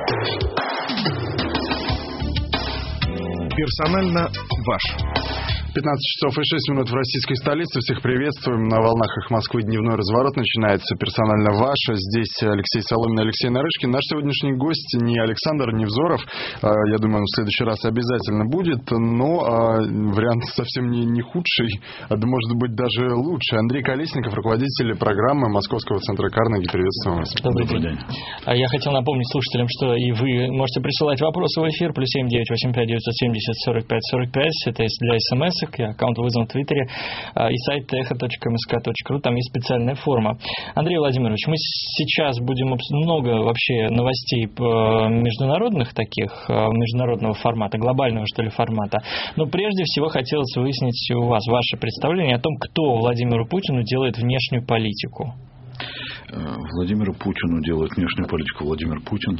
Персонально ваш. 15 часов и 6 минут в российской столице. Всех приветствуем. На волнах «Эхо Москвы» дневной разворот начинается. Персонально ваш. Здесь Алексей Соломин, Алексей Нарышкин. Наш сегодняшний гость не Александр Невзоров. Я думаю, он в следующий раз обязательно будет. Но вариант совсем не худший, а может быть даже лучше. Андрей Колесников, руководитель программы Московского центра Карнеги. Приветствуем вас. Добрый день. Я хотел напомнить слушателям, что и вы можете присылать вопросы в эфир. +7 985 970 45 45. Это для СМС. Аккаунт вызван в Твиттере, и сайт echo.msk.ru, там есть специальная форма. Андрей Владимирович, мы сейчас будем много вообще новостей международных таких, международного формата, глобального, что ли, формата. Но прежде всего хотелось выяснить у вас ваше представление о том, кто Владимиру Путину делает внешнюю политику. Владимиру Путину делает внешнюю политику Владимир Путин.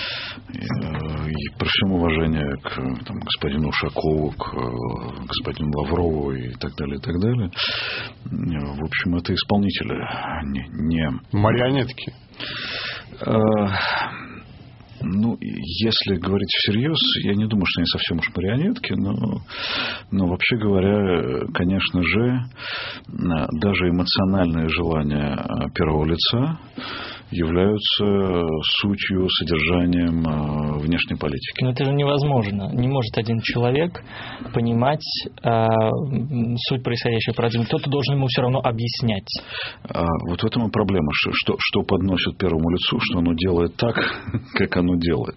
И при всем уважении к господину Ушакову, к господину Лаврову и так далее, и так далее. В общем, это исполнители, не марионетки. Ну, если говорить всерьез, я не думаю, что они совсем уж марионетки, но вообще говоря, конечно же, даже эмоциональные желания первого лица являются сутью, содержанием внешней политики. Но это же невозможно. Не может один человек понимать суть происходящего парадигмы. Кто-то должен ему все равно объяснять. Вот в этом и проблема. Что подносит первому лицу, что оно делает так, как оно делает.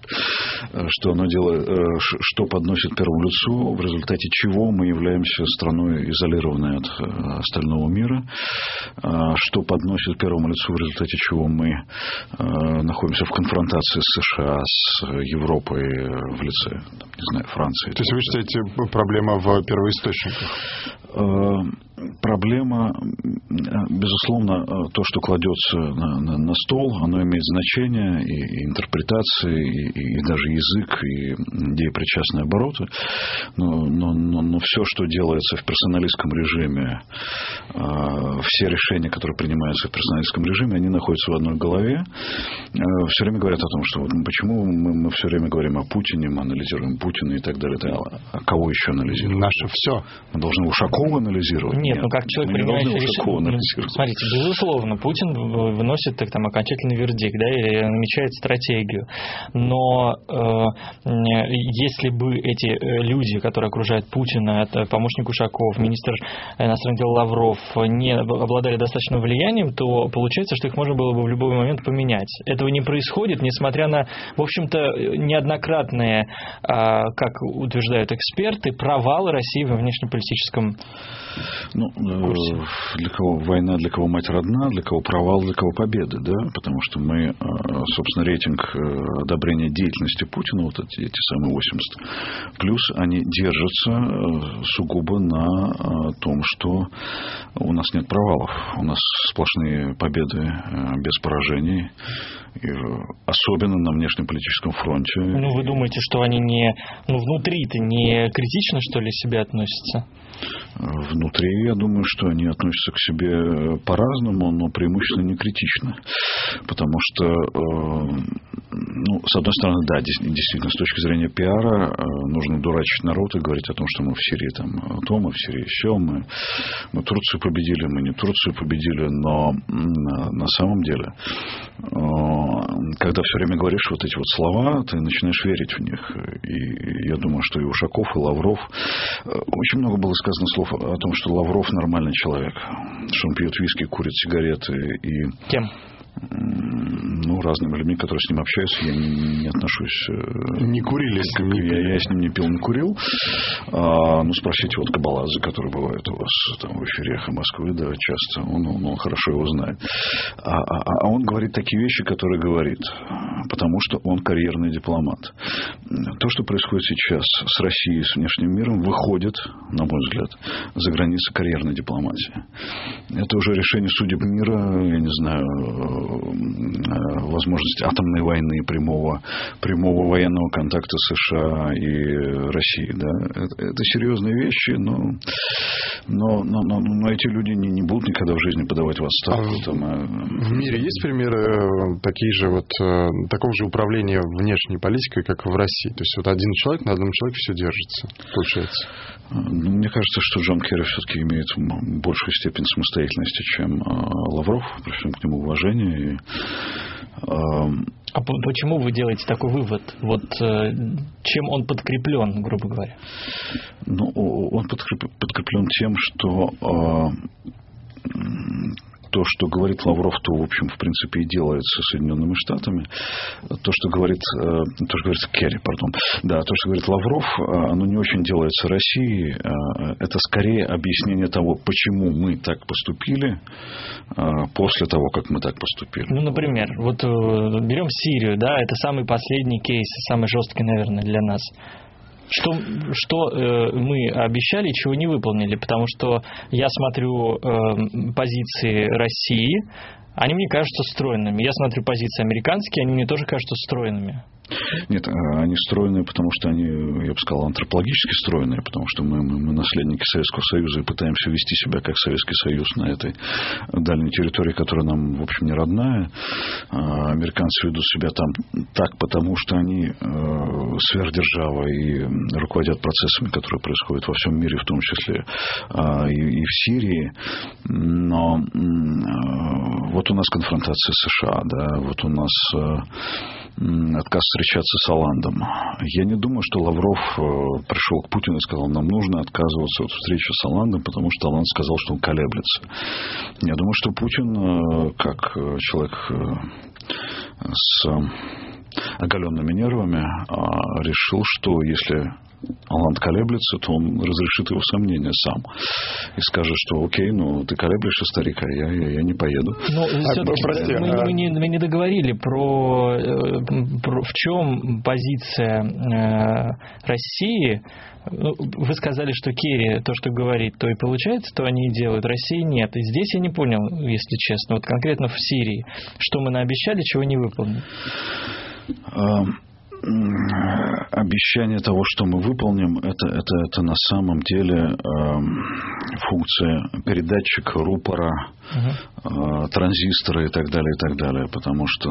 Что подносит первому лицу, в результате чего мы являемся страной, изолированной от остального мира. Что подносит первому лицу, в результате чего мы находимся в конфронтации с США, с Европой в лице, не знаю, Франции. То есть вы считаете, проблема в первоисточниках? Проблема, безусловно, то, что кладется на стол, оно имеет значение, и интерпретации, и даже язык, и деепричастные обороты. Но все, что делается в персоналистском режиме, все решения, которые принимаются в персоналистском режиме, они находятся в одной голове. Все время говорят о том, что почему мы все время говорим о Путине, мы анализируем Путина и так далее. А кого еще анализируем? Наше все. Мы должны Ушакова анализировать? Нет, как человек, принимающий решение. Смотрите, безусловно, Путин выносит окончательный вердикт, да, или намечает стратегию. Но если бы эти люди, которые окружают Путина, это помощник Ушаков, министр иностранных дел Лавров, не обладали достаточным влиянием, то получается, что их можно было бы в любой момент поменять. Этого не происходит, несмотря на, в общем-то, неоднократные, как утверждают эксперты, провалы России во внешнеполитическом курсе. Для кого война, для кого мать родна, для кого провал, для кого победы, да? Потому что мы, собственно, рейтинг одобрения деятельности Путина, вот эти самые 80, плюс они держатся сугубо на том, что у нас нет провалов, у нас сплошные победы без поражений, и особенно на внешнеполитическом фронте. Вы думаете, что они внутри-то не критично, что ли, себя относятся? Внутри, я думаю, что они относятся к себе по-разному, но преимущественно не критично. Потому что, с одной стороны, да, действительно, с точки зрения пиара нужно дурачить народ и говорить о том, что мы в Сирии мы в Сирии все, мы Турцию победили, мы не Турцию победили, но на самом деле, когда все время говоришь вот эти вот слова, ты начинаешь верить в них. И я думаю, что и Ушаков, и Лавров, очень много было сказано слов о том, что Лавров нормальный человек, что он пьет виски, курит сигареты и... Кем? Разными людьми, которые с ним общаются, я не отношусь... Не курили с ним? Я с ним не пил, не курил. Спросите вот Кабаладзе, который бывает у вас там в эфире «Эхо Москвы», да, часто. Он хорошо его знает. А он говорит такие вещи, которые говорит, потому что он карьерный дипломат. То, что происходит сейчас с Россией, с внешним миром, выходит, на мой взгляд, за границы карьерной дипломатии. Это уже решение судеб мира, я не знаю, возможность атомной войны, прямого военного контакта США и России. Да? Это серьезные вещи, но эти люди не будут никогда в жизни подавать в отставку. В мире есть примеры такие же такого же управления внешней политикой, как в России? То есть один человек, на одном человеке все держится, получается? Мне кажется, что Джон Керри все-таки имеет большую степень самостоятельности, чем Лавров, при всем к нему уважении. А почему вы делаете такой вывод? Чем он подкреплен, грубо говоря? Он подкреплен тем, что то, что говорит Лавров, то, в общем, в принципе, и делается Соединенными Штатами. То, что говорит Керри, Да, то, что говорит Лавров, оно не очень делается Россией. Это скорее объяснение того, почему мы так поступили после того, как мы так поступили. Например, берем Сирию, да, это самый последний кейс, самый жесткий, наверное, для нас. Что мы обещали, чего не выполнили? Потому что я смотрю позиции России, они мне кажутся стройными. Я смотрю позиции американские, они мне тоже кажутся стройными. Нет, они стройные, потому что они, я бы сказал, антропологически стройные, потому что мы наследники Советского Союза и пытаемся вести себя как Советский Союз на этой дальней территории, которая нам, в общем, не родная. Американцы ведут себя там так, потому что они сверхдержава и руководят процессами, которые происходят во всем мире, в том числе и в Сирии. Но вот у нас конфронтация с США, да, вот у нас отказ встречаться с Олландом. Я не думаю, что Лавров пришел к Путину и сказал, нам нужно отказываться от встречи с Олландом, потому что Олланд сказал, что он колеблется. Я думаю, что Путин, как человек с оголенными нервами, решил, что если Олланд колеблется, то он разрешит его сомнения сам. И скажет, что окей, ты колеблешься, старик, а я не поеду. Мы не договорили в чем позиция России. Вы сказали, что Керри то, что говорит, то и получается, то они и делают. России нет. И здесь я не понял, если честно. Конкретно в Сирии. Что мы наобещали, чего не выполнили? Обещание того, что мы выполним, это на самом деле функция передатчика, рупора, транзистора и так далее, потому что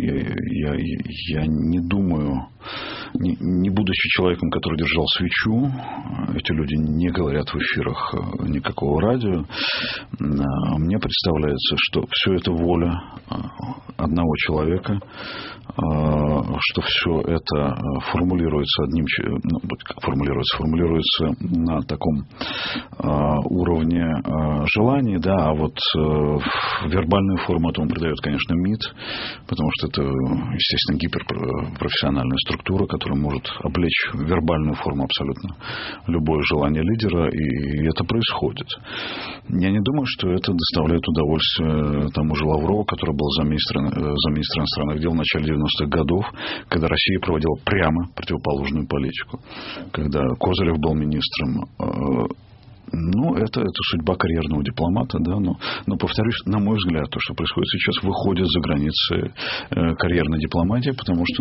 я не думаю, не будучи человеком, который держал свечу, эти люди не говорят в эфирах никакого радио, мне представляется, что все это воля одного человека, что все это формулируется формулируется на таком уровне желаний, да, а вот вербальную форму этому придает, конечно, МИД, потому что это, естественно, гиперпрофессиональная структура, которая может облечь в вербальную форму абсолютно любое желание лидера, и это происходит. Я не думаю, что это доставляет удовольствие тому же Лаврову, который был замминистра иностранных дел в начале 90-х годов, когда Россия проводила прямо противоположную политику. Когда Козырев был министром, это судьба карьерного дипломата, да, но, повторюсь, на мой взгляд, то, что происходит сейчас, выходит за границы карьерной дипломатии, потому что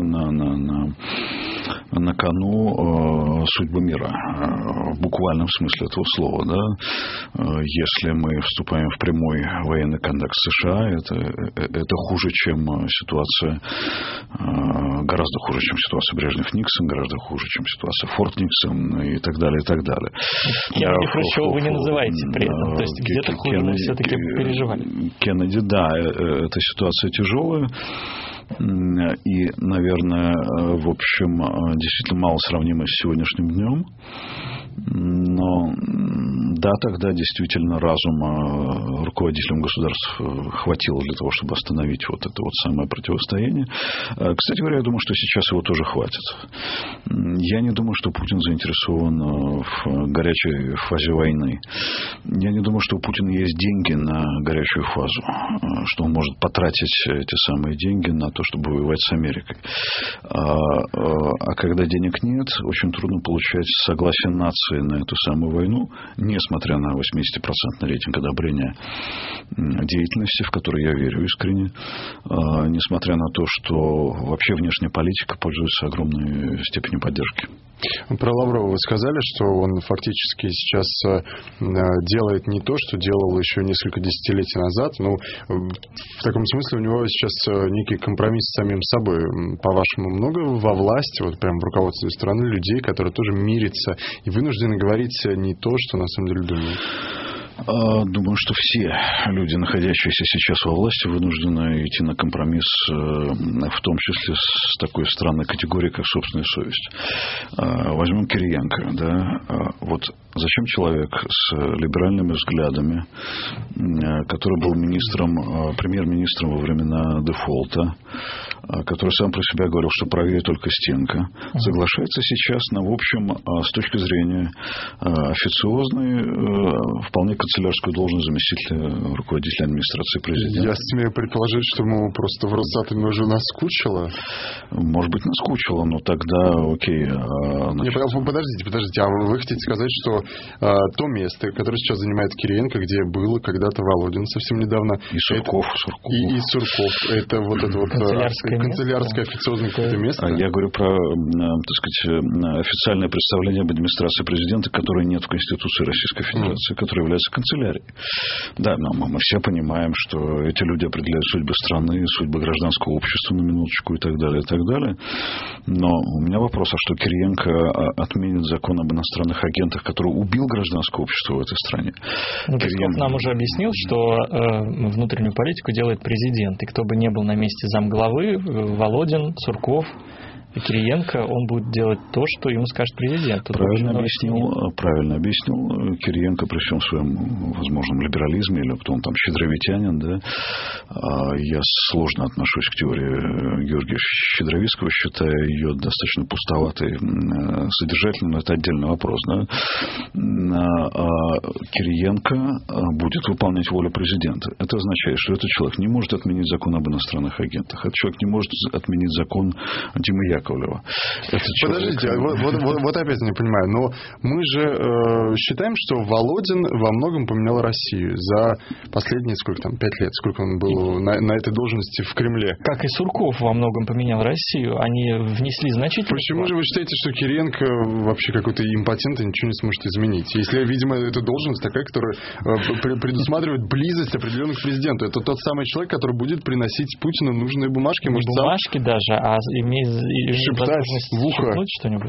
на кону судьба мира, в буквальном смысле этого слова, да. Если мы вступаем в прямой военный контакт с США, это хуже, чем ситуация, гораздо хуже, чем ситуация Брежнев-Никсон, гораздо хуже, чем ситуация Форд-Никсон и так далее, и так далее. Чего вы не называете при этом? То есть где-то хуже мы все-таки переживали. Кеннеди, да, эта ситуация тяжелая. И, наверное, в общем, действительно мало сравнима с сегодняшним днем. Но да, тогда действительно разума руководителям государств хватило для того, чтобы остановить вот это вот самое противостояние. Кстати говоря, я думаю, что сейчас его тоже хватит. Я не думаю, что Путин заинтересован в горячей фазе войны. Я не думаю, что у Путина есть деньги на горячую фазу, что он может потратить эти самые деньги на то, чтобы воевать с Америкой. А когда денег нет, очень трудно получать согласие нации мобилизации на эту самую войну, несмотря на 80% рейтинг одобрения деятельности, в которой я верю искренне, несмотря на то, что вообще внешняя политика пользуется огромной степенью поддержки. Про Лаврова вы сказали, что он фактически сейчас делает не то, что делал еще несколько десятилетий назад. Ну, в таком смысле у него сейчас некий компромисс с самим собой. По-вашему, много во власти, вот прям в руководстве страны людей, которые тоже мирятся и вынуждены говорить не то, что на самом деле думают? Думаю, что все люди, находящиеся сейчас во власти, вынуждены идти на компромисс, в том числе с такой странной категорией, как собственная совесть. Возьмем Кириенко. Да? Вот зачем человек с либеральными взглядами, который был премьер-министром во времена дефолта, который сам про себя говорил, что правее только стенка, соглашается сейчас на, в общем, с точки зрения официозной, вполне канцелярскую должность заместителя руководителя администрации президента. Я смею предположить, что ему просто в Росатоме уже наскучило. Может быть, наскучило, но тогда окей. Подождите, а вы хотите сказать, что то место, которое сейчас занимает Кириенко, где был когда-то Володин совсем недавно... И Сурков. И Сурков. Это вот это вот канцелярское официозное какое-то место? Я говорю про, так сказать, официальное представление об администрации президента, которое нет в Конституции Российской Федерации, которое является канцелярией. Да, но мы все понимаем, что эти люди определяют судьбы страны, судьбы гражданского общества, на минуточку, и так далее, и так далее. Но у меня вопрос, а что Кириенко отменит закон об иностранных агентах, который убил гражданское общество в этой стране? Песков нам уже объяснил, что внутреннюю политику делает президент. И кто бы ни был на месте замглавы, Володин, Сурков, Кириенко, он будет делать то, что ему скажет президент. Правильно объяснил. Кириенко при всем своем возможном либерализме, или потом там щедровитянин, да. Я сложно отношусь к теории Георгия Щедровицкого, считая ее достаточно пустоватой, содержательной, но это отдельный вопрос, да. Кириенко будет выполнять волю президента. Это означает, что этот человек не может отменить закон об иностранных агентах. Этот человек не может отменить закон Димы Яковлева. Подождите, вот опять не понимаю, но мы же считаем, что Володин во многом поменял Россию за последние, 5 лет, сколько он был на этой должности в Кремле. Как и Сурков во многом поменял Россию, они внесли значительный... Почему же вы считаете, что Кириенко вообще какой-то импотент и ничего не сможет изменить? Если, видимо, эта должность такая, которая предусматривает близость определенных к президенту. Это тот самый человек, который будет приносить Путину нужные бумажки. Не бумажки даже, а шептать в ухо что-нибудь.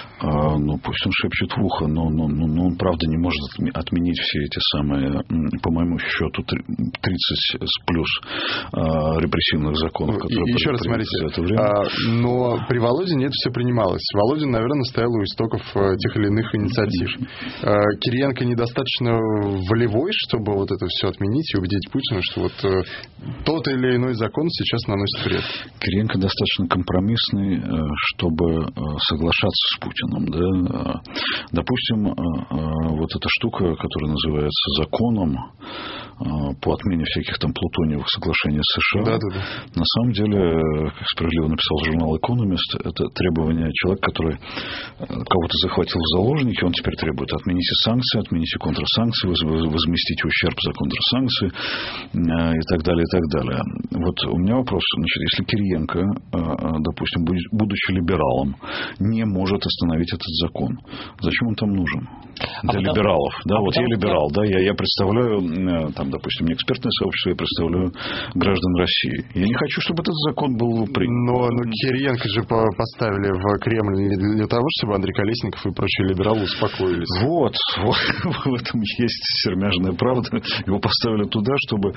Пусть он шепчет в ухо, но он, правда, не может отменить все эти самые, по моему счету, 30 плюс репрессивных законов, которые еще раз смотрите, за это время. Но при Володине это все принималось. Володин, наверное, стоял у истоков тех или иных инициатив. Кириенко недостаточно волевой, чтобы вот это все отменить и убедить Путина, что вот тот или иной закон сейчас наносит вред. Кириенко достаточно компромиссный, чтобы соглашаться с Путиным. Да? Допустим, вот эта штука, которая называется законом по отмене всяких там плутониевых соглашений с США, на самом деле, как справедливо написал журнал «Экономист», это требование человека, который кого-то захватил в заложники, он теперь требует: отмените санкции, отмените контрсанкции, возместите ущерб за контрсанкции и так далее, и так далее. Вот у меня вопрос. Значит, если Кириенко, допустим, будучи либералом, не может остановить этот закон, зачем он там нужен? Для либералов. Да, вот я либерал, да, я представляю, там, допустим, не экспертное сообщество, я представляю граждан России. Я не хочу, чтобы этот закон был принят. Но Кириенко же поставили в Кремль не для того, чтобы Андрей Колесников и прочие либералы успокоились. Вот в этом есть сермяжная правда. Его поставили туда, чтобы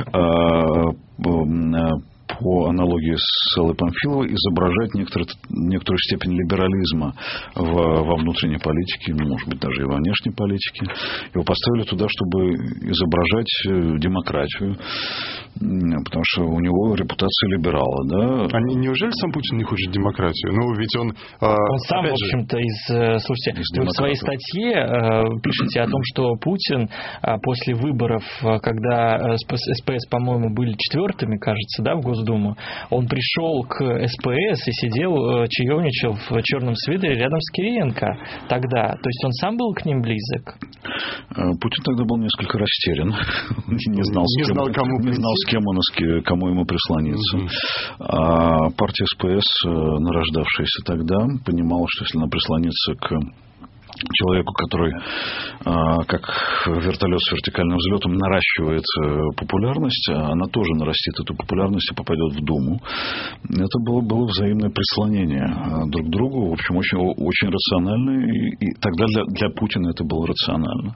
по аналогии с Эллой Памфиловой изображать некоторую степень либерализма во внутренней политике, может быть, даже и во внешней политике. Его поставили туда, чтобы изображать демократию, потому что у него репутация либерала. Да? А неужели сам Путин не хочет демократию? Ну, ведь он сам, в общем-то, слушайте, вы в своей статье пишете о том, что Путин после выборов, когда СПС, по-моему, были четвертыми, кажется, да, в Госдуме, Госдуму, он пришел к СПС и сидел, чаевничал в черном свитере рядом с Кириенко тогда. То есть он сам был к ним близок? Путин тогда был несколько растерян. Не знал, с кем он и кому ему прислониться. А партия СПС, нарождавшаяся тогда, понимала, что если она прислонится к человеку, который, как вертолет с вертикальным взлетом, наращивает популярность, она тоже нарастит эту популярность и попадет в Думу. Это было взаимное прислонение друг к другу, в общем, очень, очень рационально, и тогда для Путина это было рационально.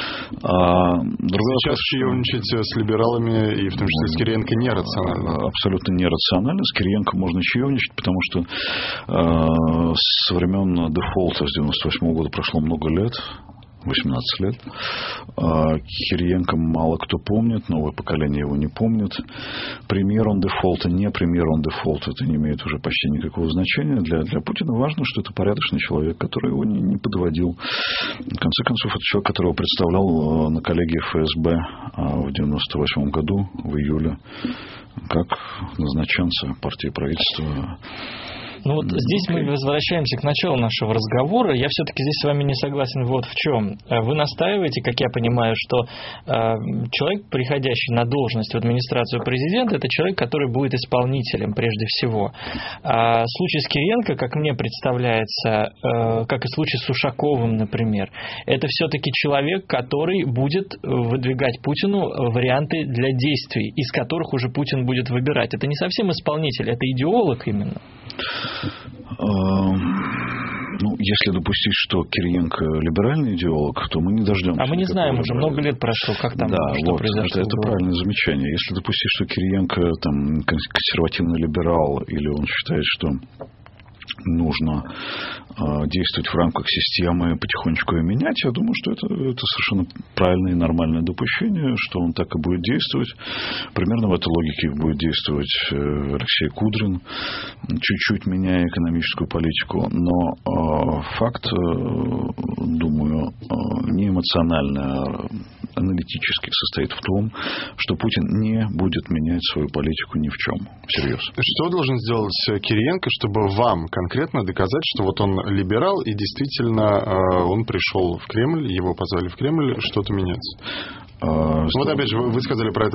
Сейчас чаевничать с либералами, и в том числе с Кириенко, нерационально. Абсолютно нерационально. С Кириенко можно чаевничать, потому что со времен дефолта с 98 года прошло много лет, 18 лет. Кириенко мало кто помнит, новое поколение его не помнит. Премьер он дефолта, не премьер он дефолта, это не имеет уже почти никакого значения. Для Путина важно, что это порядочный человек, который его не подводил. В конце концов, это человек, которого представлял на коллегии ФСБ в 98 году, в июле, как назначенца партии правительства. Ну вот здесь мы возвращаемся к началу нашего разговора. Я все-таки здесь с вами не согласен вот в чем. Вы настаиваете, как я понимаю, что человек, приходящий на должность в администрацию президента, это человек, который будет исполнителем прежде всего. А случай с Кириенко, как мне представляется, как и случай с Ушаковым, например, это все-таки человек, который будет выдвигать Путину варианты для действий, из которых уже Путин будет выбирать. Это не совсем исполнитель, это идеолог именно. Ну, если допустить, что Кириенко либеральный идеолог, то мы не дождемся. А мы не знаем, уже много лет прошло, как там, что произошло. Это правильное замечание. Если допустить, что Кириенко там консервативный либерал, или он считает, что нужно действовать в рамках системы, потихонечку ее менять, я думаю, что это совершенно правильное и нормальное допущение, что он так и будет действовать. Примерно в этой логике будет действовать Алексей Кудрин, чуть-чуть меняя экономическую политику. Но факт, думаю, не эмоционально, а аналитически состоит в том, что Путин не будет менять свою политику ни в чем. Всерьез. Что должен сделать Кириенко, чтобы вам конкретно доказать, что вот он либерал, и действительно он пришел в Кремль, его позвали в Кремль что-то менять? Вот опять же, вы сказали про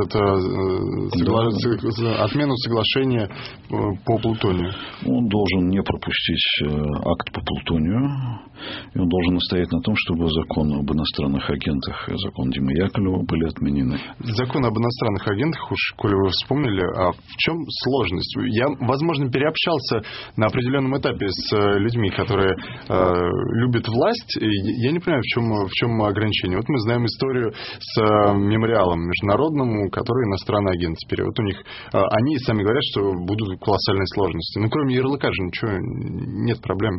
отмену соглашения по плутонию. Он должен не пропустить акт по плутонию, и он должен настоять на том, чтобы закон об иностранных агентах и закон Димы Яковлева были отменены. Закон об иностранных агентах, уж коли вы вспомнили, а в чем сложность? Я, возможно, переобщался на определенном этапе с людьми, которые любят власть, и я не понимаю, в чем ограничение. Вот мы знаем историю с мемориалом международным, который иностранный агент теперь. Вот у них, они сами говорят, что будут колоссальные сложности. Но кроме ярлыка же ничего, нет проблем.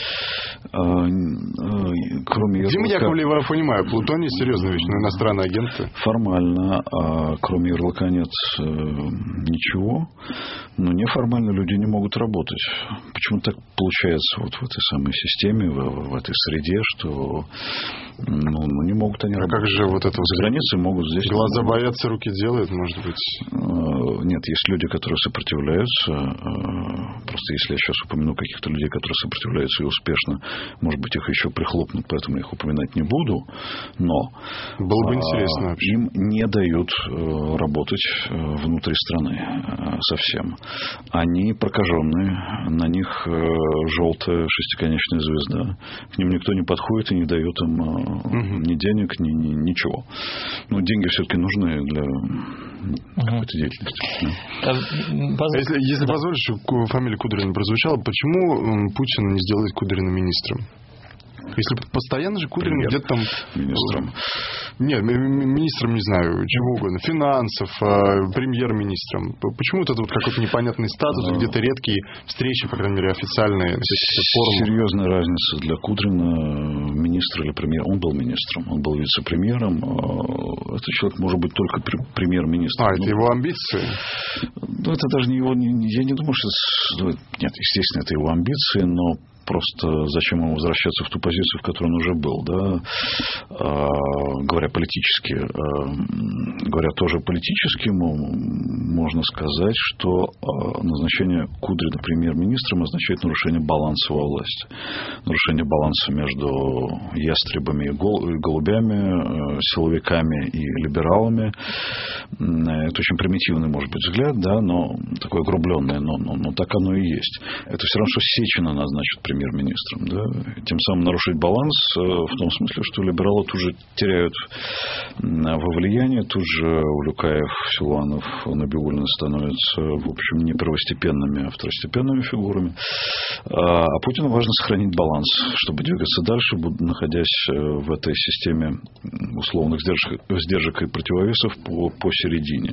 Кроме ярлыка... Дима Яковлева, я понимаю, плутоний серьезная вещь, но иностранные агенты... Формально, кроме ярлыка нет ничего, но неформально люди не могут работать. Почему так получается вот в этой самой системе, в этой среде, что не могут они работать. Как же вот это за границей могут здесь... Глаза боятся, руки делают, может быть? Нет, есть люди, которые сопротивляются. Просто если я сейчас упомяну каких-то людей, которые сопротивляются и успешно, может быть, их еще прихлопнут, поэтому я их упоминать не буду. Но было бы интересно вообще. Им не дают работать внутри страны совсем. Они прокаженные, на них желтая шестиконечная звезда. К ним никто не подходит и не дает им ни денег, ничего. Но деньги все-таки нужны для какой-то деятельности. Если позволишь, фамилия Кудрина прозвучала, почему Путин не сделает Кудрина министром? Если постоянно же Кудрин где-то там... Министром. Нет, министром, не знаю, чего угодно. Финансов, премьер-министром. Почему это вот какой-то непонятный статус, где-то редкие встречи, по крайней мере, официальные, форумы? Серьезная разница для Кудрина, министр или премьер. Он был министром, он был вице-премьером. Этот человек может быть только премьер-министром. Это его амбиции? Это даже не его... Я не думаю, что... Нет, естественно, это его амбиции, но просто зачем ему возвращаться в ту позицию, позицию, в которой он уже был, да, говоря тоже политически, можно сказать, что назначение Кудрина премьер-министром означает нарушение баланса во власти. Нарушение баланса между ястребами и голубями, силовиками и либералами. Это очень примитивный, может быть, взгляд, да, но такой огрубленный, но так оно и есть. Это все равно, что Сечина назначат премьер-министром, да, тем самым нарушить баланс в том смысле, что либералы тут же теряют во влиянии, тут же Улюкаев, Силуанов, Набиуллина становятся, в общем, не первостепенными, а второстепенными фигурами. А Путину важно сохранить баланс, чтобы двигаться дальше, находясь в этой системе условных сдержек и противовесов посередине.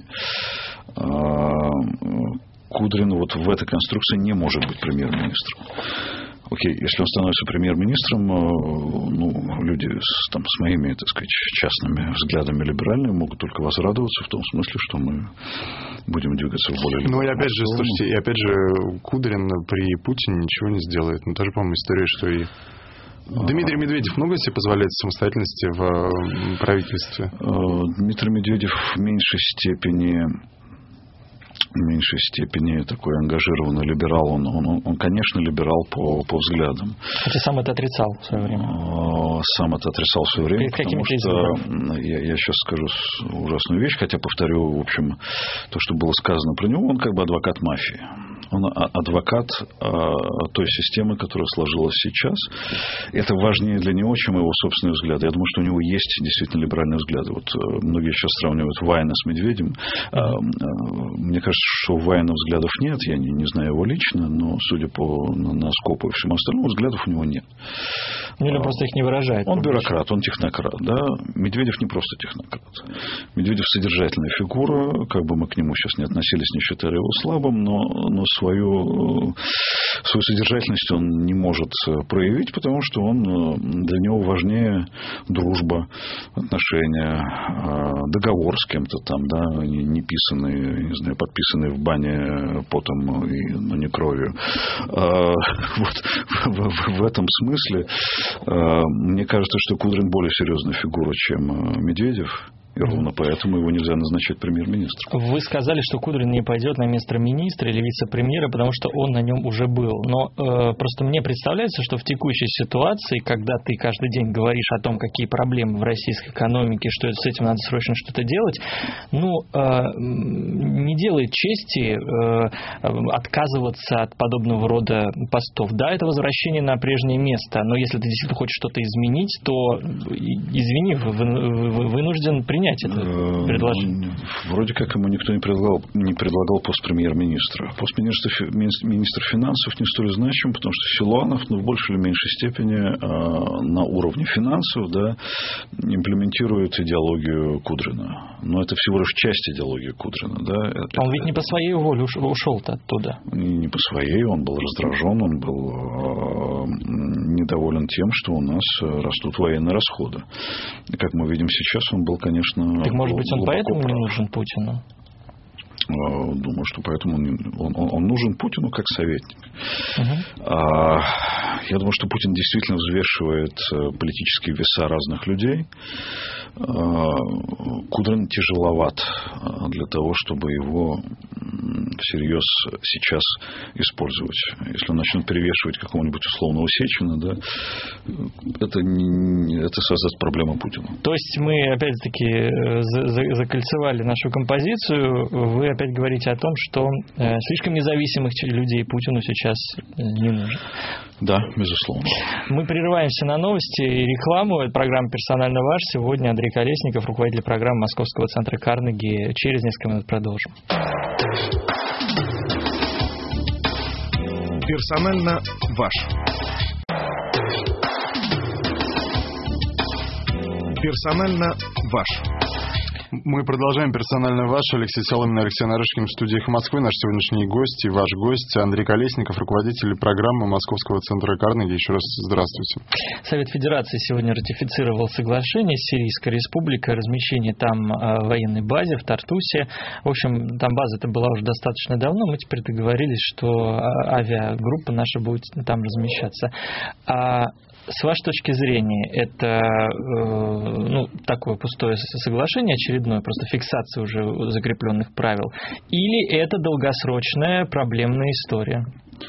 Кудрин вот в этой конструкции не может быть премьер-министром. Окей, если он становится премьер-министром, люди с моими, так сказать, частными взглядами либеральными могут только возрадоваться в том смысле, что мы будем двигаться в более... Ну, и опять же, слушайте, Кудрин при Путине ничего не сделает. Ну, тоже, по-моему, история, что и Дмитрий Медведев много себе позволяет самостоятельности в правительстве? Дмитрий Медведев в меньшей степени такой ангажированный либерал. Он конечно, либерал по взглядам. Хотя сам это отрицал в свое время. Сам это отрицал в свое время, потому что я сейчас скажу ужасную вещь, хотя повторю, в общем, то, что было сказано про него. Он как бы адвокат мафии. Он адвокат той системы, которая сложилась сейчас. Это важнее для него, чем его собственные взгляды. Я думаю, что у него есть действительно либеральные взгляды. Вот многие сейчас сравнивают Вайна с Медведем. Мне кажется, что у Вайна взглядов нет. Я не знаю его лично, но судя на скопу и всему остальному, взглядов у него нет. Или просто их не выражает. Он бюрократ, он технократ. Да? Медведев не просто технократ. Медведев содержательная фигура. Как бы мы к нему сейчас не относились, не считали его слабым, но свою содержательность он не может проявить, потому что для него важнее дружба, отношения, договор с кем-то там, да, не писанный, не знаю, подписанный в бане потом, но не кровью. Вот в этом смысле мне кажется, что Кудрин более серьезная фигура, чем Медведев. И ровно поэтому его нельзя назначать премьер-министром. Вы сказали, что Кудрин не пойдет на место министра или вице-премьера, потому что он на нем уже был. Но просто мне представляется, что в текущей ситуации, когда ты каждый день говоришь о том, какие проблемы в российской экономике, что с этим надо срочно что-то делать, не делает чести отказываться от подобного рода постов. Да, это возвращение на прежнее место, но если ты действительно хочешь что-то изменить, то, извини, вынужден принять это предложение. Вроде как ему никто не предлагал пост премьер-министра. Пост министра финансов не столь значим, потому что Силуанов, в большей или меньшей степени на уровне финансов, да, имплементирует идеологию Кудрина. Но это всего лишь часть идеологии Кудрина. Да. Он ведь не по своей воле ушел-то оттуда. Не по своей, он был раздражен, он был недоволен тем, что у нас растут военные расходы. И как мы видим сейчас, он был, конечно... Так, может быть, он поэтому не нужен Путину? Думаю, что поэтому он нужен Путину как советник. Я думаю, что Путин действительно взвешивает политические веса разных людей. Кудрин тяжеловат для того, чтобы его всерьез сейчас использовать. Если он начнет перевешивать какого-нибудь условного Сечина, да, это создаст проблему Путину. То есть мы опять-таки закольцевали нашу композицию. Вы опять говорите о том, что слишком независимых людей Путину сейчас не нужно. Да, безусловно. Мы прерываемся на новости и рекламу. Это программа «Персонально ваш». Сегодня Андрей Колесников, руководитель программы Московского центра Карнеги. Через несколько минут продолжим. Персонально ваш. Персонально ваш. Мы продолжаем персонально ваш. Алексей Соломин, Алексей Нарышкин в студиях Москвы. Наш сегодняшний гость и ваш гость Андрей Колесников, руководитель программы Московского центра Карнеги. Еще раз здравствуйте. Совет Федерации сегодня ратифицировал соглашение с Сирийской Республикой о размещении там военной базе в Тартусе. В общем, там база-то была уже достаточно давно. Мы теперь договорились, что авиагруппа наша будет там размещаться. С вашей точки зрения, это такое пустое соглашение очередное, просто фиксация уже закрепленных правил, или это долгосрочная проблемная история?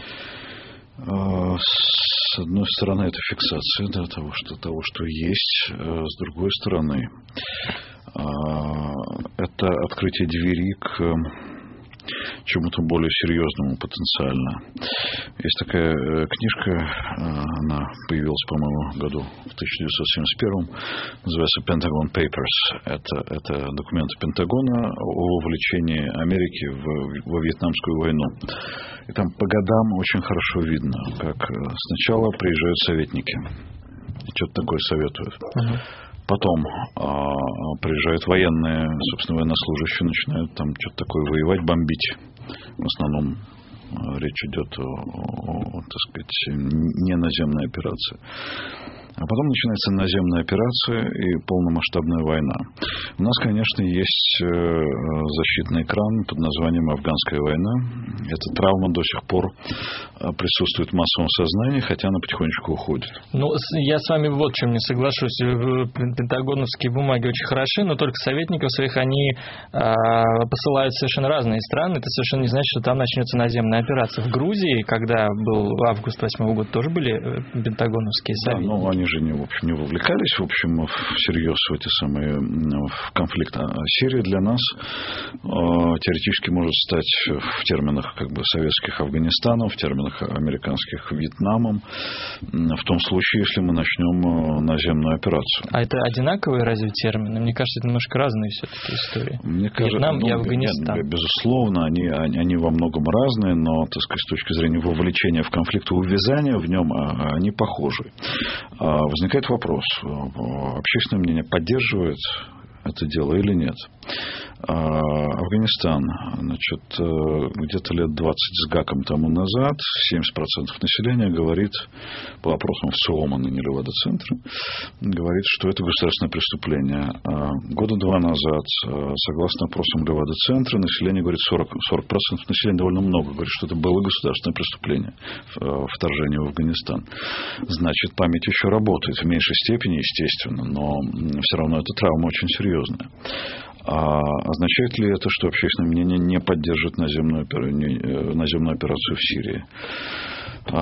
С одной стороны, это фиксация того, что есть. С другой стороны, это открытие двери к чему-то более серьезному потенциально. Есть такая книжка, она появилась, по-моему, году в 1971, называется Pentagon Papers. Это документы Пентагона о вовлечении Америки во Вьетнамскую войну. И там по годам очень хорошо видно, как сначала приезжают советники, что-то такое советуют. Потом приезжают военные, собственно, военнослужащие, начинают там что-то такое воевать, бомбить. В основном речь идет о, так сказать, не наземной операции. А потом начинается наземная операция и полномасштабная война. У нас, конечно, есть защитный экран под названием «Афганская война». Эта травма до сих пор присутствует в массовом сознании, хотя она потихонечку уходит. Я с вами вот в чем не соглашусь. Пентагоновские бумаги очень хороши, но только советников своих они посылают в совершенно разные страны. Это совершенно не значит, что там начнется наземная операция. В Грузии, когда был август 2008 года, тоже были пентагоновские советники. Да, они же не вовлекались, всерьез в эти самые в конфликт. А Сирия для нас теоретически может стать в терминах советских Афганистаном, в терминах американских Вьетнамом, в том случае, если мы начнем наземную операцию. А это одинаковые разве термины? Мне кажется, это немножко разные все-таки истории. Мне кажется, Вьетнам и Афганистан. Нет, безусловно, они во многом разные, но, так сказать, с точки зрения вовлечения в конфликт и увязания в нем они похожи. Возникает вопрос, общественное мнение поддерживает это дело или нет? Афганистан, где-то лет 20 с гаком тому назад 70% населения говорит, по опросам в СОМа, ныне Левада-центра, говорит, что это государственное преступление. Года два назад, согласно опросам Левада-центра, население говорит 40% населения довольно много говорит, что это было государственное преступление, вторжение в Афганистан. Значит, память еще работает в меньшей степени, естественно, но все равно эта травма очень серьезная. Означает ли это, что общественное мнение не поддержит наземную операцию в Сирии? 50-50.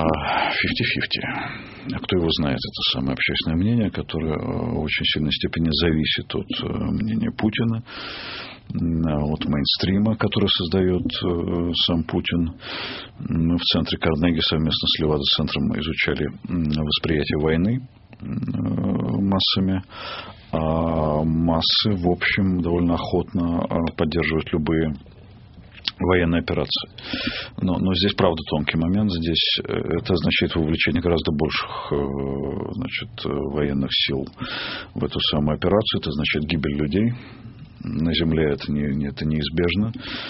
А кто его знает, это самое общественное мнение, которое в очень сильной степени зависит от мнения Путина, от мейнстрима, который создает сам Путин. Мы в центре Карнеги совместно с Левада-центром изучали восприятие войны массами. А массы, в общем, довольно охотно поддерживают любые военные операции. Но здесь, правда, тонкий момент. Здесь это означает вовлечение гораздо больших военных сил в эту самую операцию. Это означает гибель людей. На земле это неизбежно.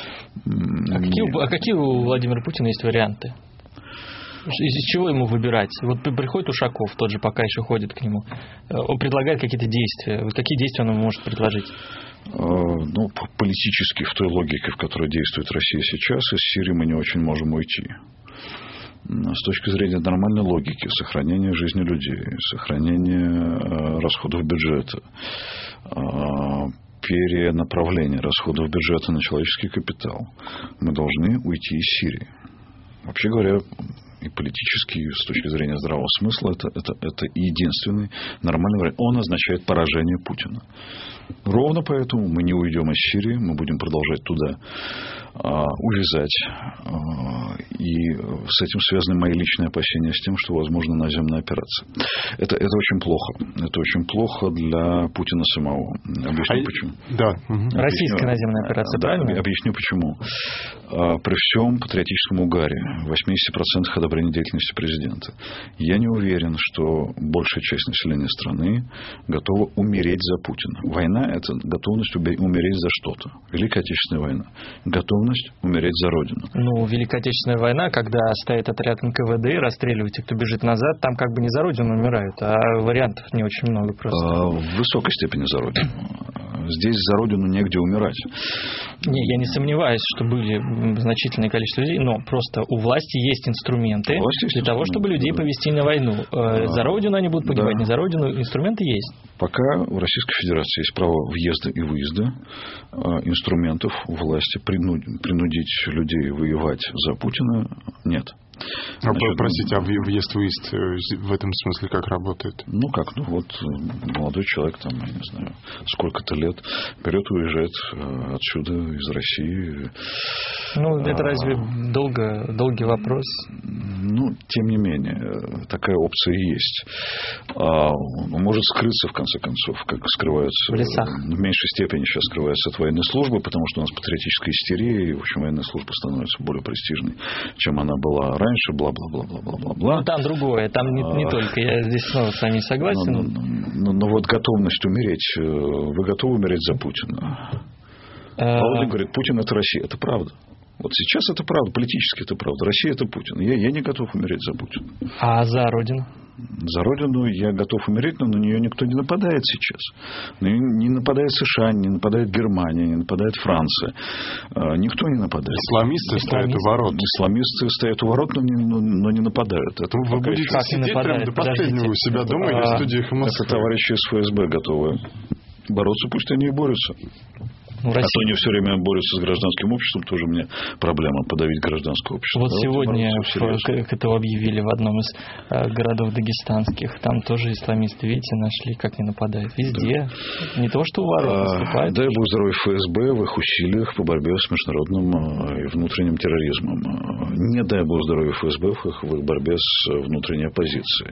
А какие у Владимира Путина есть варианты? Из чего ему выбирать? Вот приходит Ушаков, тот же пока еще ходит к нему, он предлагает какие-то действия. Вот какие действия он может предложить? Политически, в той логике, в которой действует Россия сейчас, из Сирии мы не очень можем уйти. С точки зрения нормальной логики, сохранения жизни людей, сохранения расходов бюджета, перенаправления расходов бюджета на человеческий капитал, мы должны уйти из Сирии. Вообще говоря, и политически, и с точки зрения здравого смысла, это единственный нормальный вариант. Он означает поражение Путина. Ровно поэтому мы не уйдем из Сирии, мы будем продолжать туда увязать. И с этим связаны мои личные опасения с тем, что возможно наземная операция. Это очень плохо. Это очень плохо для Путина самого. Объясню почему. Да. Российская наземная операция, правильно? Объясню почему. При всем патриотическом угаре, 80% одобрения деятельности президента, я не уверен, что большая часть населения страны готова умереть за Путина. Война Война – это готовность умереть за что-то. Великая Отечественная война. Готовность умереть за Родину. Ну, Великая Отечественная война, когда стоит отряд НКВД и расстреливает тех, кто бежит назад, там как бы не за Родину умирают, а вариантов не очень много просто. В высокой степени за Родину. Здесь за Родину негде умирать. Не, я не сомневаюсь, что были значительное количество людей, но просто у власти есть инструменты для того, чтобы людей повести на войну. За Родину они будут погибать, не за Родину. Инструменты есть. Пока в Российской Федерации есть право въезда и выезда, инструментов у власти принудить людей воевать за Путина нет. Простите, а въезд-выезд в этом смысле как работает? Ну как, молодой человек, там, я не знаю, сколько-то лет берет и уезжает отсюда, из России. Ну, это разве долгий вопрос? Ну, тем не менее, такая опция есть. Он может скрыться, в конце концов, как скрываются... В лесах. В меньшей степени сейчас скрывается от военной службы, потому что у нас патриотическая истерия, и, в общем, военная служба становится более престижной, чем она была раньше, бла-бла-бла-бла-бла-бла. Ну, там другое, там не только. Я здесь снова с вами согласен. Но вот готовность умереть. Вы готовы умереть за Путина? Володя говорит, Путин – это Россия. Это правда. Вот сейчас это правда, политически это правда. Россия – это Путин. Я не готов умереть за Путина. А за Родину? За Родину я готов умереть, но на нее никто не нападает сейчас. Не нападает США, не нападает Германия, не нападает Франция. Никто не нападает. Исламисты стоят у ворот. Исламисты стоят у ворот, но не нападают. Это вы будете сидеть прямо до последнего у себя дома или в студиях Москвы? Это товарищи из ФСБ готовы бороться, пусть они и борются. А то они все время борются с гражданским обществом, тоже у меня проблема подавить гражданское общество. Вот сегодня это объявили в одном из городов дагестанских. Там тоже исламисты, видите, нашли, как не нападают. Везде. Да. Не то, что у ворот наступают. Дай бог здоровья ФСБ в их усилиях по борьбе с международным и внутренним терроризмом. Не дай бог здоровья ФСБ в их борьбе с внутренней оппозицией.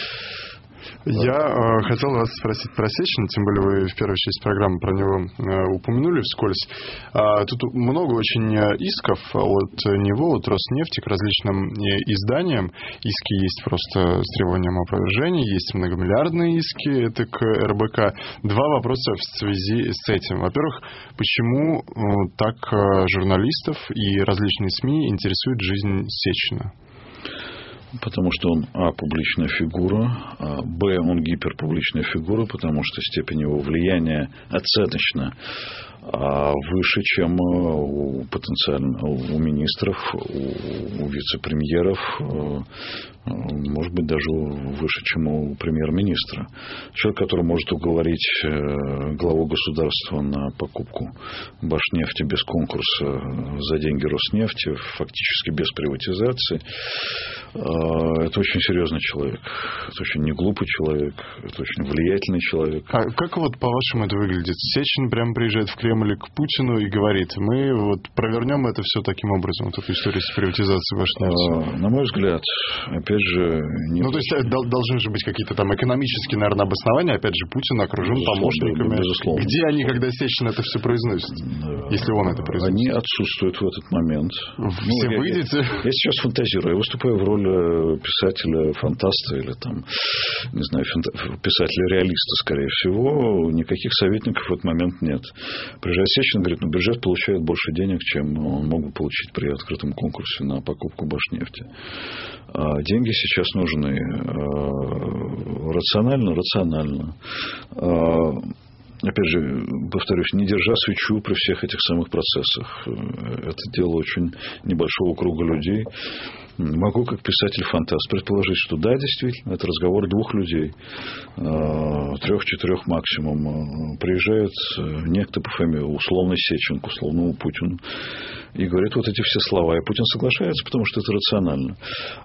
Я хотел вас спросить про Сечина, тем более вы в первой части программы про него упомянули вскользь. Тут много очень исков от него, от Роснефти к различным изданиям. Иски есть просто с требованием опровержения, есть многомиллиардные иски, это к РБК. Два вопроса в связи с этим. Во-первых, почему так журналистов и различные СМИ интересует жизнь Сечина? Потому что он, публичная фигура, он гиперпубличная фигура, потому что степень его влияния оценочно выше, чем у министров, у вице-премьеров, может быть, даже выше, чем у премьер-министра. Человек, который может уговорить главу государства на покупку Башнефти без конкурса за деньги Роснефти, фактически без приватизации, это очень серьезный человек. Это очень неглупый человек. Это очень влиятельный человек. А как вот по-вашему это выглядит? Сечин прямо приезжает в Кремль к Путину и говорит, мы вот провернем это все таким образом, вот эту историю с приватизацией Башнефти. На мой взгляд, опять же... то есть должны же быть какие-то там экономические, наверное, обоснования. Опять же, Путин окружен помощниками. Безусловно. Где они, когда Сечин это все произносит? Если он это произносит? Они отсутствуют в этот момент. Все выйдете? Я сейчас фантазирую. Я выступаю в роли писателя-фантаста или там, не знаю, писателя-реалиста, скорее всего. Никаких советников в этот момент нет. Приезжает Сечин, говорит, бюджет получает больше денег, чем он мог бы получить при открытом конкурсе на покупку Башнефти. Деньги сейчас нужны рационально. Опять же, повторюсь, не держа свечу при всех этих самых процессах. Это дело очень небольшого круга людей. Могу, как писатель-фантаст, предположить, что да, действительно, это разговор двух людей, 3-4 максимум. Приезжает некто по фамилии, условный Сечин, к условному Путину, и говорит вот эти все слова. И Путин соглашается, потому что это рационально.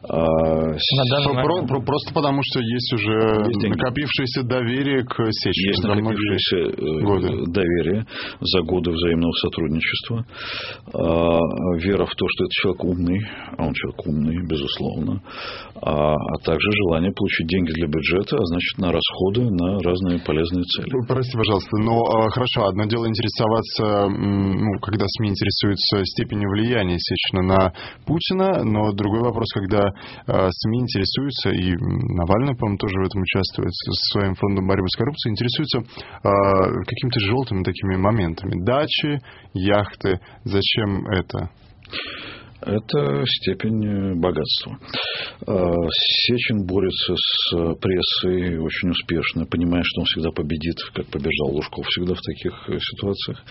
Просто потому, что есть уже накопившееся доверие к Сечину. Есть накопившееся доверие за годы взаимного сотрудничества. Вера в то, что этот человек умный, а он человек умный. разумный, безусловно, а также желание получить деньги для бюджета, а значит, на расходы на разные полезные цели. Простите, пожалуйста, но хорошо, одно дело интересоваться, когда СМИ интересуются степенью влияния Сечина на Путина, но другой вопрос, когда СМИ интересуются, и Навальный, по-моему, тоже в этом участвует со своим фондом борьбы с коррупцией, интересуются какими-то желтыми такими моментами. Дачи, яхты, зачем это? Это степень богатства. Сечин борется с прессой очень успешно, понимая, что он всегда победит, как побеждал Лужков всегда в таких ситуациях.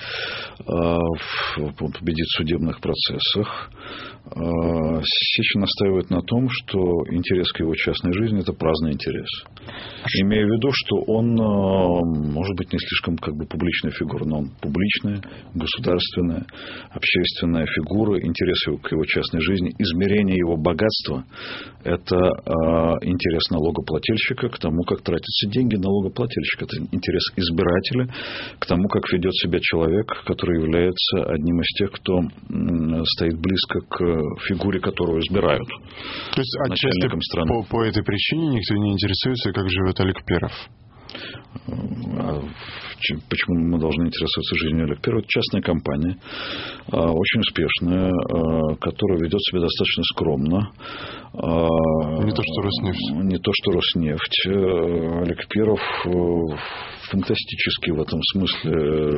Он победит в судебных процессах. Сечин настаивает на том, что интерес к его частной жизни – это праздный интерес. Имея в виду, что он, может быть, не слишком публичная фигура, но он публичная, государственная, общественная фигура, интерес к его частной жизни, измерение его богатства – это интерес налогоплательщика к тому, как тратятся деньги налогоплательщика. Это интерес избирателя к тому, как ведет себя человек, который является одним из тех, кто стоит близко к фигуре, которую избирают. То есть отчасти по этой причине никто не интересуется, как живет Олег Перов? Почему мы должны интересоваться жизнью Олега Перова? Это частная компания, очень успешная, которая ведет себя достаточно скромно. Не то, что Роснефть. Не то, что Роснефть. Олег Перов фантастически в этом смысле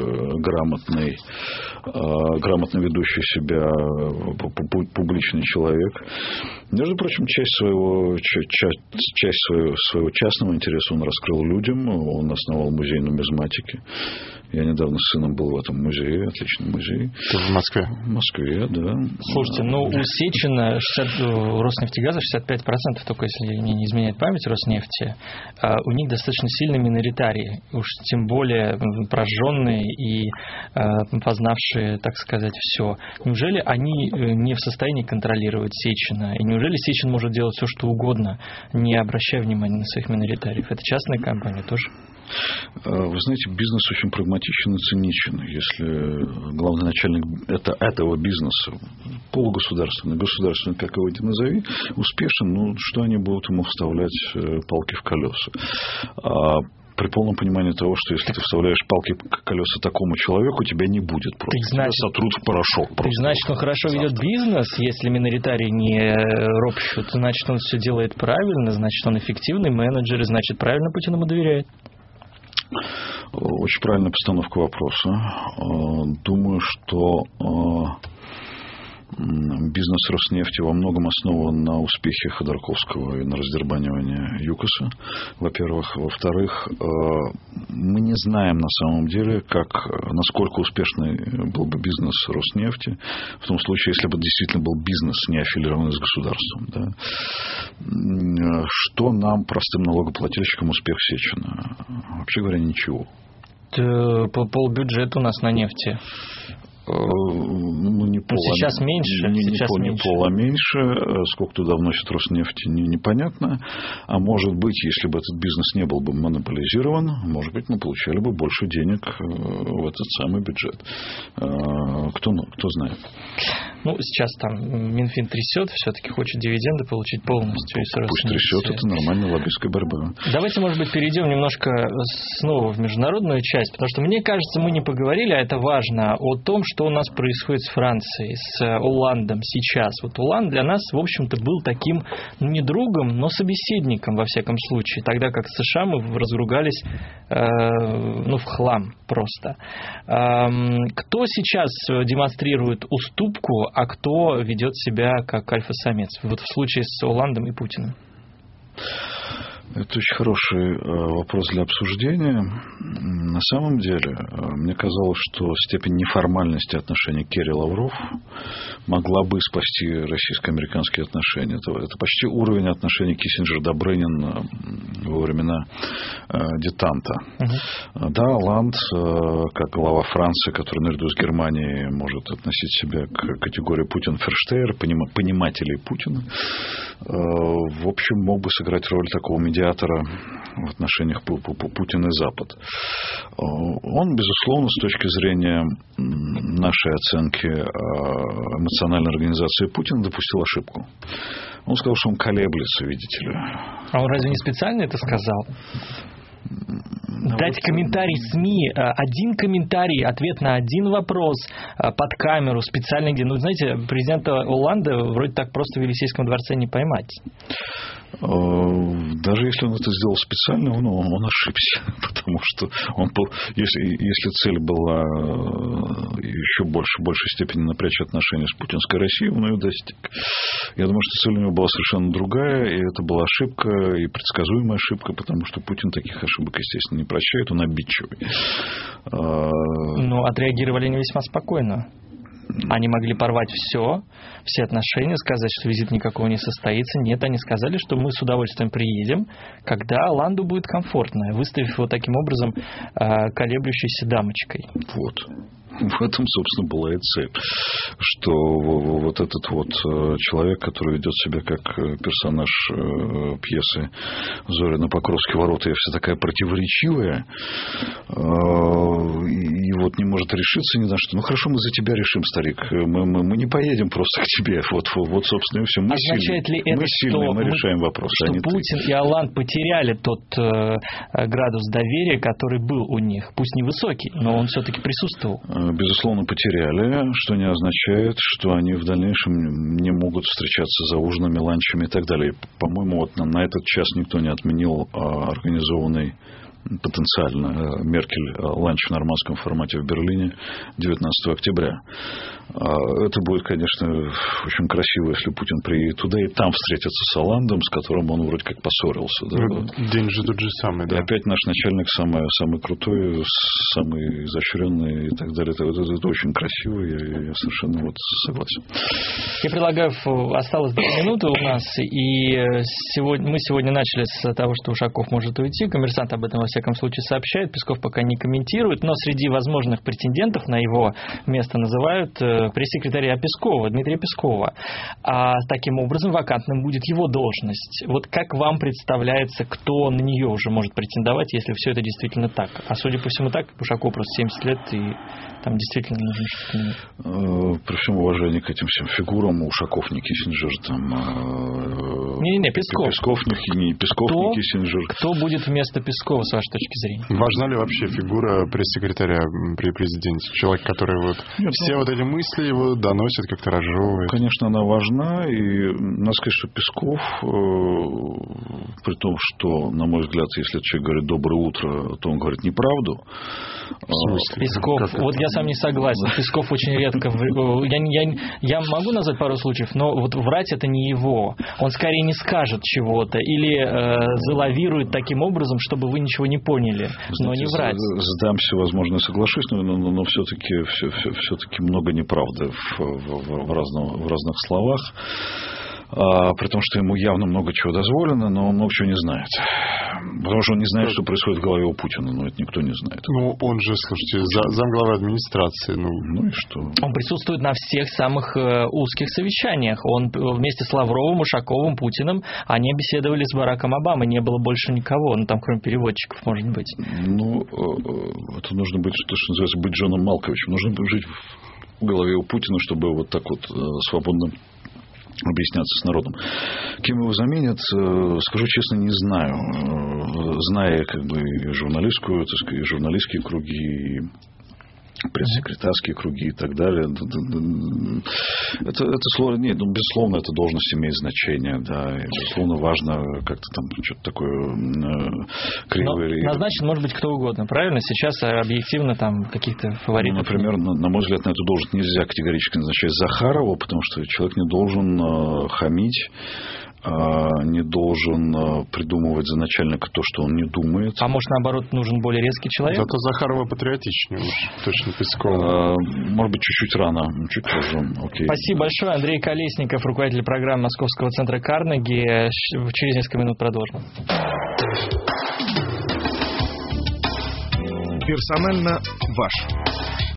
грамотно ведущий себя публичный человек. Между прочим, часть своего частного интереса он раскрыл людям. Он основал музей нумизматики. Я недавно с сыном был в этом музее, отличный музей. Это в Москве? В Москве, да. Слушайте, у Сечина Роснефтегаза 65%, только если не изменяет память Роснефти, у них достаточно сильные миноритарии, уж тем более прожженные и познавшие, так сказать, все. Неужели они не в состоянии контролировать Сечина? И неужели Сечин может делать все, что угодно, не обращая внимания на своих миноритариев? Это частная компания тоже? Вы знаете, бизнес очень прагматичен и циничен. Если главный начальник этого бизнеса, полугосударственный, государственный, как его ни назови, успешен, что они будут ему вставлять палки в колеса? При полном понимании того, что если ты вставляешь палки в колеса такому человеку, тебя не будет просто. Тебя сотрут в порошок. Значит, он хорошо ведет бизнес, если миноритарии не ропщут. Значит, он все делает правильно, значит, он эффективный менеджер, и значит, правильно Путин ему доверяет. Очень правильная постановка вопроса. Думаю, что бизнес Роснефти во многом основан на успехе Ходорковского и на раздербанивании ЮКОСа, во-первых. Во-вторых, мы не знаем на самом деле, насколько успешный был бы бизнес Роснефти, в том случае, если бы действительно был бизнес, не аффилированный с государством. Да? Что нам, простым налогоплательщикам, успех Сечина? Вообще говоря, ничего. Полбюджета у нас на нефти. Сейчас меньше. Не пол, а меньше. Сколько туда вносит Роснефть, непонятно. А может быть, если бы этот бизнес не был бы монополизирован, может быть, мы получали бы больше денег в этот самый бюджет. Кто знает. Сейчас там Минфин трясет, все-таки хочет дивиденды получить полностью. Пусть трясет, это нормальная лоббистская борьба. Давайте, может быть, перейдем немножко снова в международную часть, потому что, мне кажется, мы не поговорили, а это важно, о том, что у нас происходит с Францией, с Олландом сейчас. Олланд для нас, в общем-то, был таким, не другом, но собеседником, во всяком случае. Тогда как с США мы разругались в хлам просто. Кто сейчас демонстрирует уступку, а кто ведет себя как альфа-самец? В случае с Олландом и Путиным. Это очень хороший вопрос для обсуждения. На самом деле, мне казалось, что степень неформальности отношений Керри-Лавров могла бы спасти российско-американские отношения. Это почти уровень отношений Киссинджер-Добрынин во времена детанта. Да, Оланд, как глава Франции, который наряду с Германией может относить себя к категории Путин-Ферштейр, понимателей Путина, в общем, мог бы сыграть роль такого медиатора в отношениях Путина и Запад. Он, безусловно, с точки зрения нашей оценки эмоциональной организации Путина, допустил ошибку. Он сказал, что он колеблется, видите ли. А он разве не специально это сказал? Дать комментарий СМИ, один комментарий, ответ на один вопрос под камеру, специально где... Ну, знаете, президента Оланда вроде так просто в Елисейском дворце не поймать. Даже если он это сделал специально, он ошибся. Потому что если цель была еще в большей степени напрячь отношения с путинской Россией, он ее достиг. Я думаю, что цель у него была совершенно другая, и это была ошибка, и предсказуемая ошибка, потому что Путин таких ошибок, естественно, не прощает, он обидчивый. Но отреагировали они весьма спокойно. Они могли порвать все отношения, сказать, что визит никакого не состоится. Нет, они сказали, что мы с удовольствием приедем, когда Оланду будет комфортно, выставив его таким образом колеблющейся дамочкой. Вот. В этом, собственно, была и цель. Что вот этот вот человек, который ведет себя как персонаж пьесы «Зорина, Покровские ворота», и вся такая противоречивая, и вот не может решиться ни на что. Ну, хорошо, мы за тебя решим, старик. Мы не поедем просто к тебе. Вот собственно, и все. Мы означает ли это, мы решаем вопросы. Что Путин и Оланд потеряли тот градус доверия, который был у них? Пусть невысокий, но он все-таки присутствовал. Безусловно, потеряли, что не означает, что они в дальнейшем не могут встречаться за ужинами, ланчами и так далее. По-моему, вот на этот час никто не отменил организованный потенциально Меркель ланч в нормандском формате в Берлине 19 октября. Это будет, конечно, очень красиво, если Путин приедет туда и там встретится с Оландом, с которым он вроде как поссорился. Да? День же тот же самый, да. И опять наш начальник самый крутой, самый изощренный и так далее. Это очень красиво, я совершенно согласен. Я предлагаю, осталось 2 минуты у нас, и мы сегодня начали с того, что Ушаков может уйти. Коммерсант об этом во всяком случае сообщает, Песков пока не комментирует, но среди возможных претендентов на его место называют пресс-секретаря Пескова, Дмитрия Пескова. А таким образом вакантным будет его должность. Вот как вам представляется, кто на нее уже может претендовать, если все это действительно так? А судя по всему так, Ушакову просто 70 лет, и там действительно нужно что-то менять. При всем уважении к этим всем фигурам, Ушаков, не Киссинджер, Не, Песков. Песков, не Киссинджер. Кто будет вместо Пескова, с вашей точки зрения? Важна ли вообще фигура пресс-секретаря при президенте? Человек, который все вот эти мысли его доносит, как-то разжевывает. Конечно, она важна. И надо сказать, что Песков, при том, что, на мой взгляд, если человек говорит «доброе утро», то он говорит неправду. В смысле? Песков, вот я сам не согласен. Песков очень редко... Я могу назвать пару случаев, но вот врать это не его. Он скорее не скажет чего-то или залавирует таким образом, чтобы вы ничего не поняли, но не врать. Сдамся, возможно, и соглашусь, но все-таки много неправды в разных словах. При том, что ему явно много чего дозволено, но он много чего не знает. Потому что он не знает, что происходит в голове у Путина. Но это никто не знает. Ну, он же, слушайте, замглавы администрации. Ну и что? Он присутствует на всех самых узких совещаниях. Он вместе с Лавровым, Ушаковым, Путиным, они беседовали с Бараком Обамой. Не было больше никого, там кроме переводчиков, может быть. Это нужно быть, что называется, быть Джоном Малковичем. Нужно жить в голове у Путина, чтобы вот так вот свободно объясняться с народом. Кем его заменят, скажу честно, не знаю. Зная журналистские круги, пресс-секретарские круги и так далее. Это сложно. Нет, безусловно, эта должность имеет значение, да. И, безусловно, важно как-то там что-то такое кривое. Назначен может быть кто угодно, правильно? Сейчас объективно там каких-то фаворитов. Например, на мой взгляд, на эту должность нельзя категорически назначать Захарова, потому что человек не должен хамить, не должен придумывать за начальника то, что он не думает. А может, наоборот, нужен более резкий человек? Зато Захарова патриотичнее уж, точно Пескова. Может быть, чуть-чуть рано, чуть позже. Окей. Спасибо большое. Андрей Колесников, руководитель программы Московского центра Карнеги. Через несколько минут продолжим. Персонально ваш.